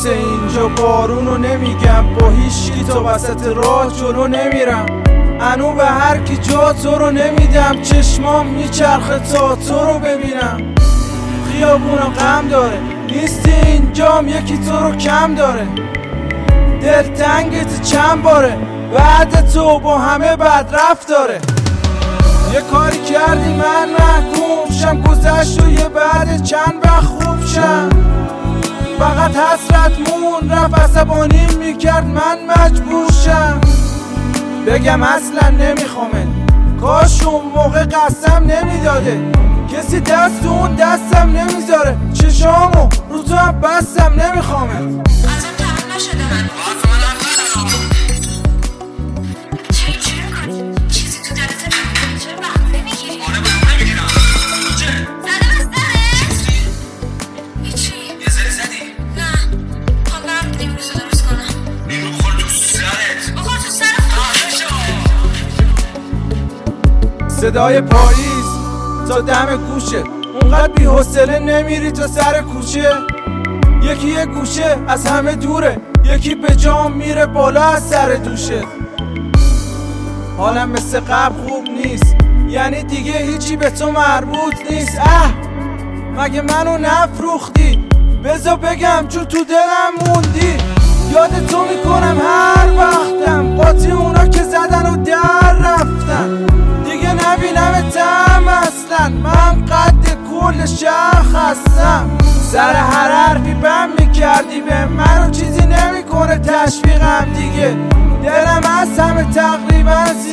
مثل اینجا بارونو نمیگم، با هیچکی تو وسط راه جلو نمیرم. انو به هر کی جا تو رو نمیدم، چشمام میچرخه تا تو رو ببینم. خیابونا غم داره، نیستی اینجام یکی تو رو کم داره. دلتنگت چند باره، بعد تو با همه بد رفتاره. یه کاری کردی من محکوم شم، گذشت و یه بعد چند وقت خوب شم. فقط حسرت مون رفت، عصبانیم میکرد من مجبور شم بگم اصلا نمیخوامت. کاش اون موقع قسم نمیداده، کسی دست اون دستم نمیذاره. چشامو رو تو هم بستم نمیخوامت. ازم تمام نشده من چیزی تو دلت نمیگیری؟ چرا وقت نمیگیری؟ آره وقت نمیگیرم. زده بس داره؟ هیچی؟ یه ذره زدی؟ نه خواب برم نیمروز رو درست کنم. نیمرو بخور تو سرت. بخور تو سر خود. صدای پاییز تا دم گوشه، اونقدر بی حوصله نمیری تا سر کوچه. یکی یه گوشه از همه دوره، یکی به جام میره بالا از سر دوشه. حالم مثل قبل خوب نیست، یعنی دیگه هیچی به تو مربوط نیست. مگه منو نفروختی؟ بذار بگم چون تو دلم موندی. یاد تو میکنم هر وقتم، قاطی اونا که زدن و در رفتن. دیگه نبینمتم اصلا، من قد کل شهر خستم. سر هر حرفی بم میکردی به منو چیزی نمیکنه تشویقم دیگه. دلم از همه تقریبا